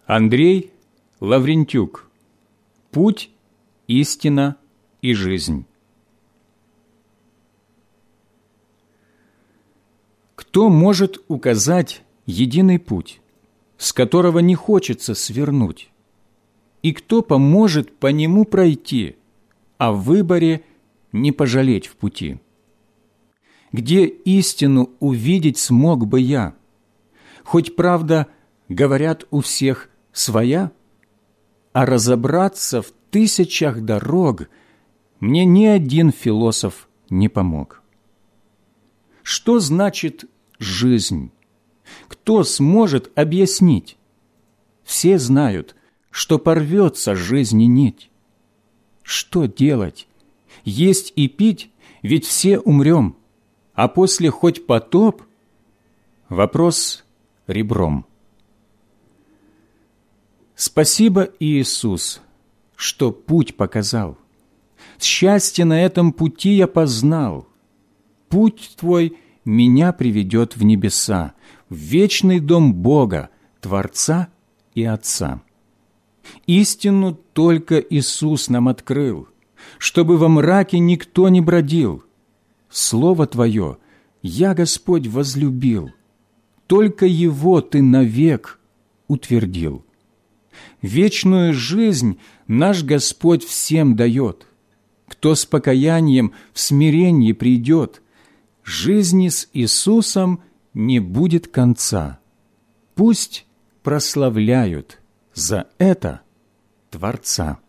Андрей Лаврентюк. Путь, истина и жизнь. Кто может указать единый путь, с которого не хочется свернуть? И кто поможет по нему пройти, а в выборе не пожалеть в пути? Где истину увидеть смог бы я? Хоть правда, говорят, у всех своя, а разобраться в тысячах дорог мне ни один философ не помог. Что значит жизнь? Кто сможет объяснить? Все знают, что порвется жизни нить. Что делать? Есть и пить, ведь все умрем, а после хоть потоп? Вопрос ребром. Спасибо, Иисус, что путь показал. Счастье на этом пути я познал. Путь Твой меня приведет в небеса, в вечный дом Бога, Творца и Отца. Истину только Иисус нам открыл, чтобы во мраке никто не бродил. Слово Твое я, Господь, возлюбил, только Его Ты навек утвердил. Вечную жизнь наш Господь всем дает. Кто с покаянием в смиренье придет, жизни с Иисусом не будет конца. Пусть прославляют за это Творца.